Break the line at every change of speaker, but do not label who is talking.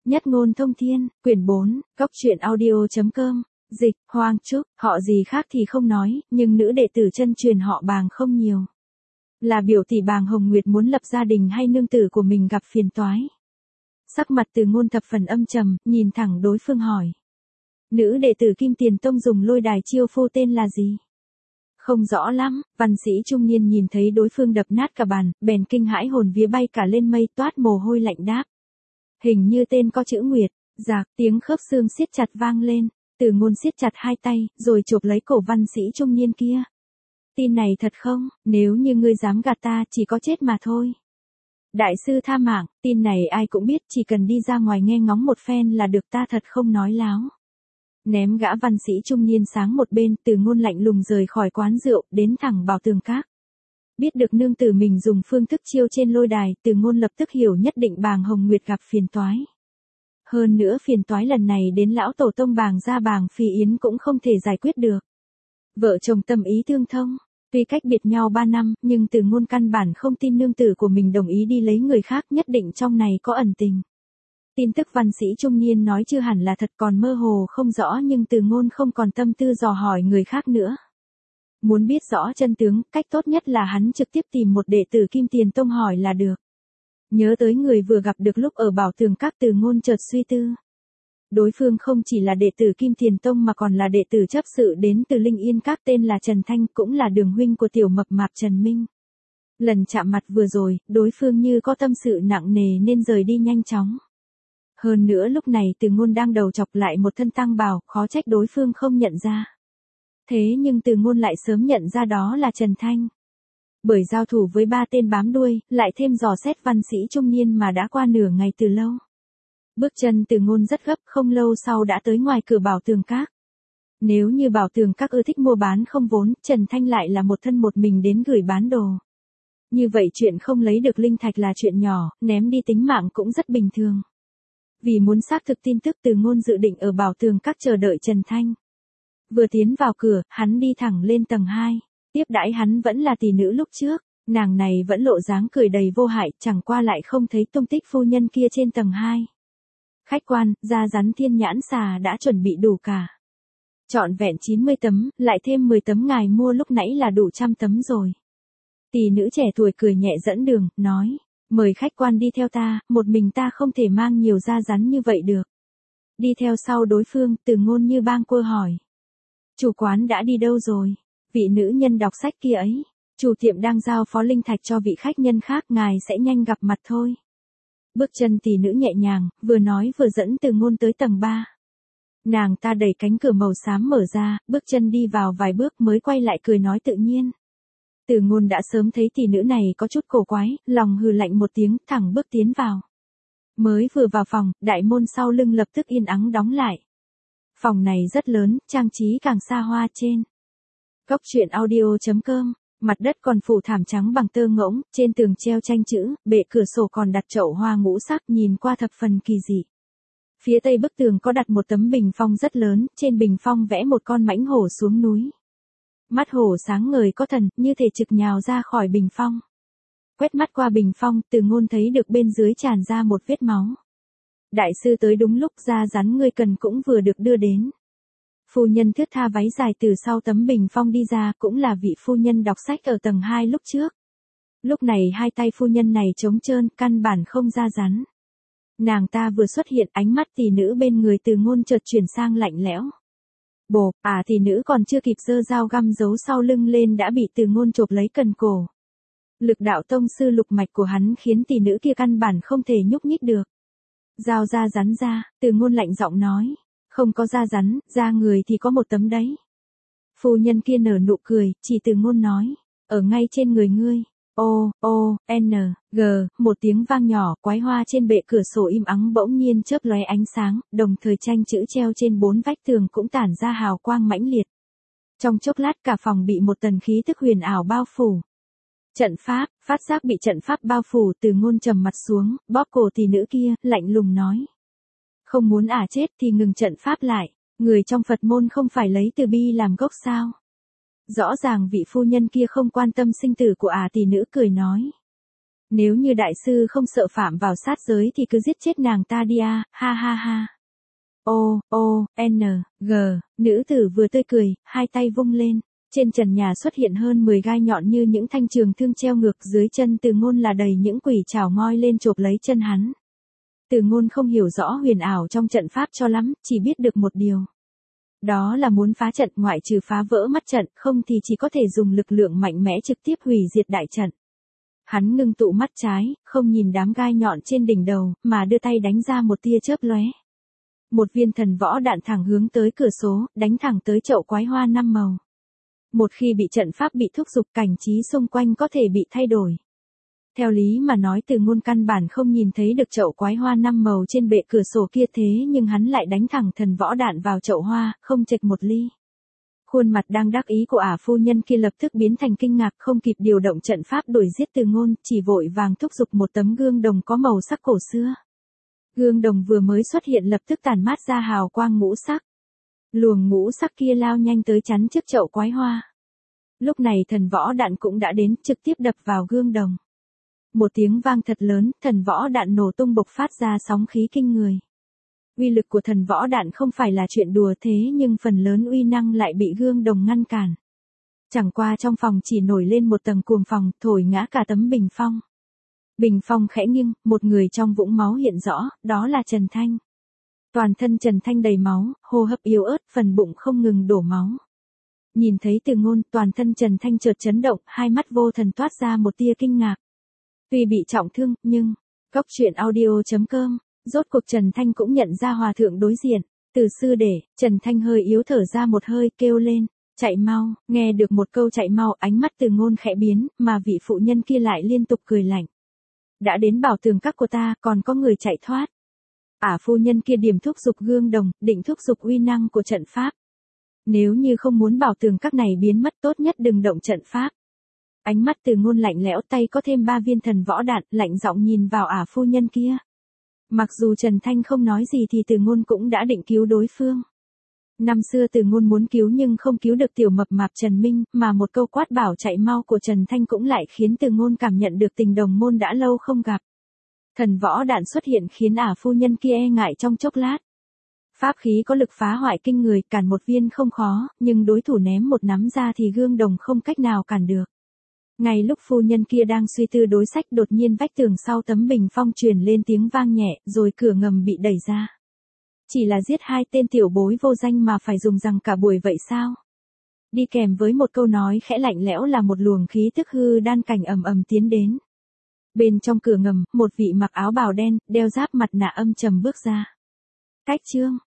Nhất ngôn thông thiên, quyển 4, góc truyện audio.com, dịch, Hoang Trúc, họ gì khác thì không nói, nhưng nữ đệ tử chân truyền họ Bàng không nhiều. Là biểu tỷ Bàng Hồng Nguyệt muốn lập gia đình hay nương tử của mình gặp phiền toái. Sắc mặt Từ Ngôn thập phần âm trầm, nhìn thẳng đối phương hỏi. Nữ đệ tử Kim Tiền Tông dùng lôi đài chiêu phu tên là gì? Không rõ lắm, văn sĩ trung niên nhìn thấy đối phương đập nát cả bàn, bèn kinh hãi hồn vía bay cả lên mây, toát mồ hôi lạnh đáp. Hình như tên có chữ Nguyệt. Rạc, tiếng khớp xương siết chặt vang lên. Từ Ngôn siết chặt hai tay, rồi chộp lấy cổ văn sĩ trung niên kia. Tin này thật không? Nếu như ngươi dám gạt ta, chỉ có chết mà thôi. Đại sư tha mạng, tin này ai cũng biết, chỉ cần đi ra ngoài nghe ngóng một phen là được, ta thật không nói láo. Ném gã văn sĩ trung niên sáng một bên, Từ Ngôn lạnh lùng rời khỏi quán rượu, đến thẳng Bảo Tường Các. Biết được nương tử mình dùng phương thức chiêu trên lôi đài, Từ Ngôn lập tức hiểu nhất định Bàng Hồng Nguyệt gặp phiền toái. Hơn nữa phiền toái lần này đến lão tổ tông Bàng gia Bàng Phi Yến cũng không thể giải quyết được. Vợ chồng tâm ý tương thông, tuy cách biệt nhau 3 năm, nhưng Từ Ngôn căn bản không tin nương tử của mình đồng ý đi lấy người khác, nhất định trong này có ẩn tình. Tin tức văn sĩ trung niên nói chưa hẳn là thật, còn mơ hồ không rõ, nhưng Từ Ngôn không còn tâm tư dò hỏi người khác nữa. Muốn biết rõ chân tướng, cách tốt nhất là hắn trực tiếp tìm một đệ tử Kim Tiền Tông hỏi là được. Nhớ tới người vừa gặp được lúc ở Bảo Tường Các, Từ Ngôn chợt suy tư. Đối phương không chỉ là đệ tử Kim Tiền Tông mà còn là đệ tử chấp sự đến từ Linh Yên Các, tên là Trần Thanh, cũng là đường huynh của tiểu mập mạp Trần Minh. Lần chạm mặt vừa rồi, đối phương như có tâm sự nặng nề nên rời đi nhanh chóng. Hơn nữa lúc này Từ Ngôn đang đầu chọc lại một thân tăng bào, khó trách đối phương không nhận ra. Thế nhưng Từ Ngôn lại sớm nhận ra đó là Trần Thanh. Bởi giao thủ với 3 tên bám đuôi, lại thêm dò xét văn sĩ trung niên mà đã qua nửa ngày từ lâu. Bước chân Từ Ngôn rất gấp, không lâu sau đã tới ngoài cửa Bảo Tường Các. Nếu như Bảo Tường Các ưa thích mua bán không vốn, Trần Thanh lại là một thân một mình đến gửi bán đồ. Như vậy chuyện không lấy được linh thạch là chuyện nhỏ, ném đi tính mạng cũng rất bình thường. Vì muốn xác thực tin tức, Từ Ngôn dự định ở Bảo Tường Các chờ đợi Trần Thanh. Vừa tiến vào cửa, hắn đi thẳng lên tầng 2. Tiếp đãi hắn vẫn là tỷ nữ lúc trước, nàng này vẫn lộ dáng cười đầy vô hại, chẳng qua lại không thấy tung tích phu nhân kia trên tầng 2. Khách quan, da rắn thiên nhãn xà đã chuẩn bị đủ cả. Trọn vẹn 90 tấm, lại thêm 10 tấm ngài mua lúc nãy là đủ 100 tấm rồi. Tỷ nữ trẻ tuổi cười nhẹ dẫn đường, nói, mời khách quan đi theo ta, một mình ta không thể mang nhiều da rắn như vậy được. Đi theo sau đối phương, Từ Ngôn như bang quơ hỏi. Chủ quán đã đi đâu rồi? Vị nữ nhân đọc sách kia ấy. Chủ tiệm đang giao phó linh thạch cho vị khách nhân khác, ngài sẽ nhanh gặp mặt thôi. Bước chân tỷ nữ nhẹ nhàng, vừa nói vừa dẫn Từ Ngôn tới tầng 3. Nàng ta đẩy cánh cửa màu xám mở ra, bước chân đi vào vài bước mới quay lại cười nói tự nhiên. Từ Ngôn đã sớm thấy tỷ nữ này có chút cổ quái, lòng hừ lạnh một tiếng, thẳng bước tiến vào. Mới vừa vào phòng, đại môn sau lưng lập tức yên ắng đóng lại. Phòng này rất lớn, trang trí càng xa hoa trên. Góc truyện audio.com, mặt đất còn phủ thảm trắng bằng tơ ngỗng, trên tường treo tranh chữ, bệ cửa sổ còn đặt chậu hoa ngũ sắc, nhìn qua thập phần kỳ dị. Phía tây bức tường có đặt một tấm bình phong rất lớn, trên bình phong vẽ một con mãnh hổ xuống núi. Mắt hổ sáng ngời có thần, như thể trực nhào ra khỏi bình phong. Quét mắt qua bình phong, Từ Ngôn thấy được bên dưới tràn ra một vết máu. Đại sư tới đúng lúc, da rắn ngươi cần cũng vừa được đưa đến. Phu nhân thướt tha váy dài từ sau tấm bình phong đi ra, cũng là vị phu nhân đọc sách ở tầng 2 lúc trước. Lúc này hai tay phu nhân này trống trơn, căn bản không da rắn. Nàng ta vừa xuất hiện, ánh mắt tỷ nữ bên người Từ Ngôn chợt chuyển sang lạnh lẽo. Bộp, tỷ nữ còn chưa kịp giơ dao găm giấu sau lưng lên đã bị Từ Ngôn chộp lấy cần cổ. Lực đạo tông sư lục mạch của hắn khiến tỷ nữ kia căn bản không thể nhúc nhích được. Dao da rắn ra, Từ Ngôn lạnh giọng nói. Không có da rắn, da người thì có một tấm đấy. Phu nhân kia nở nụ cười, chỉ Từ Ngôn nói. Ở ngay trên người ngươi. N, G, một tiếng vang nhỏ, quái hoa trên bệ cửa sổ im ắng bỗng nhiên chớp lóe ánh sáng, đồng thời tranh chữ treo trên 4 vách tường cũng tản ra hào quang mãnh liệt. Trong chốc lát cả phòng bị một tần khí tức huyền ảo bao phủ. Trận pháp, phát giác bị trận pháp bao phủ, Từ Ngôn trầm mặt xuống, bóp cổ tỷ nữ kia, lạnh lùng nói. Không muốn chết thì ngừng trận pháp lại, người trong Phật môn không phải lấy từ bi làm gốc sao? Rõ ràng vị phu nhân kia không quan tâm sinh tử của tỷ nữ cười nói. Nếu như đại sư không sợ phạm vào sát giới thì cứ giết chết nàng ta đi à, ha ha ha. N, G, nữ tử vừa tươi cười, hai tay vung lên. Trên trần nhà xuất hiện hơn 10 gai nhọn như những thanh trường thương treo ngược, dưới chân Từ Ngôn là đầy những quỷ trảo ngoi lên chộp lấy chân hắn. Từ Ngôn không hiểu rõ huyền ảo trong trận pháp cho lắm, chỉ biết được một điều. Đó là muốn phá trận, ngoại trừ phá vỡ mắt trận, không thì chỉ có thể dùng lực lượng mạnh mẽ trực tiếp hủy diệt đại trận. Hắn ngưng tụ mắt trái, không nhìn đám gai nhọn trên đỉnh đầu, mà đưa tay đánh ra một tia chớp lóe. Một viên thần võ đạn thẳng hướng tới cửa sổ, đánh thẳng tới chậu quái hoa 5 màu. Một khi bị trận pháp bị thúc giục, cảnh trí xung quanh có thể bị thay đổi. Theo lý mà nói Từ Ngôn căn bản không nhìn thấy được chậu quái hoa 5 màu trên bệ cửa sổ kia, thế nhưng hắn lại đánh thẳng thần võ đạn vào chậu hoa, không chệch một ly. Khuôn mặt đang đắc ý của ả phu nhân kia lập tức biến thành kinh ngạc, không kịp điều động trận pháp đuổi giết Từ Ngôn, chỉ vội vàng thúc giục một tấm gương đồng có màu sắc cổ xưa. Gương đồng vừa mới xuất hiện lập tức tản mát ra hào quang ngũ sắc. Luồng ngũ sắc kia lao nhanh tới chắn trước chậu quái hoa. Lúc này thần võ đạn cũng đã đến, trực tiếp đập vào gương đồng. Một tiếng vang thật lớn, thần võ đạn nổ tung bộc phát ra sóng khí kinh người. Uy lực của thần võ đạn không phải là chuyện đùa, thế nhưng phần lớn uy năng lại bị gương đồng ngăn cản. Chẳng qua trong phòng chỉ nổi lên một tầng cuồng phong, thổi ngã cả tấm bình phong. Bình phong khẽ nghiêng, một người trong vũng máu hiện rõ, đó là Trần Thanh. Toàn thân Trần Thanh đầy máu, hô hấp yếu ớt, phần bụng không ngừng đổ máu. Nhìn thấy Từ Ngôn, toàn thân Trần Thanh chợt chấn động, hai mắt vô thần toát ra một tia kinh ngạc. Tuy bị trọng thương, nhưng, Goctruyện.audio.com, rốt cuộc Trần Thanh cũng nhận ra hòa thượng đối diện. Từ sư đệ, Trần Thanh hơi yếu thở ra một hơi, kêu lên, chạy mau. Nghe được một câu chạy mau, ánh mắt Từ Ngôn khẽ biến, mà vị phụ nhân kia lại liên tục cười lạnh. Đã đến bảo tường các của ta, còn có người chạy thoát. Ả phu nhân kia điểm thúc giục gương đồng, định thúc giục uy năng của trận pháp. Nếu như không muốn bảo tường các này biến mất, tốt nhất đừng động trận pháp. Ánh mắt Từ Ngôn lạnh lẽo, tay có thêm 3 viên thần võ đạn, lạnh giọng nhìn vào ả phu nhân kia. Mặc dù Trần Thanh không nói gì thì Từ Ngôn cũng đã định cứu đối phương. Năm xưa Từ Ngôn muốn cứu nhưng không cứu được tiểu mập mạp Trần Minh, mà một câu quát bảo chạy mau của Trần Thanh cũng lại khiến Từ Ngôn cảm nhận được tình đồng môn đã lâu không gặp. Thần võ đạn xuất hiện khiến ả phu nhân kia e ngại trong chốc lát. Pháp khí có lực phá hoại kinh người, cản một viên không khó, nhưng đối thủ ném một nắm ra thì gương đồng không cách nào cản được. Ngay lúc phu nhân kia đang suy tư đối sách, đột nhiên vách tường sau tấm bình phong truyền lên tiếng vang nhẹ, rồi cửa ngầm bị đẩy ra. Chỉ là giết 2 tên tiểu bối vô danh mà phải dùng rằng cả buổi vậy sao? Đi kèm với một câu nói khẽ lạnh lẽo là một luồng khí tức hư đan cảnh ầm ầm tiến đến. Bên trong cửa ngầm, một vị mặc áo bào đen, đeo giáp mặt nạ âm trầm bước ra. Cách chương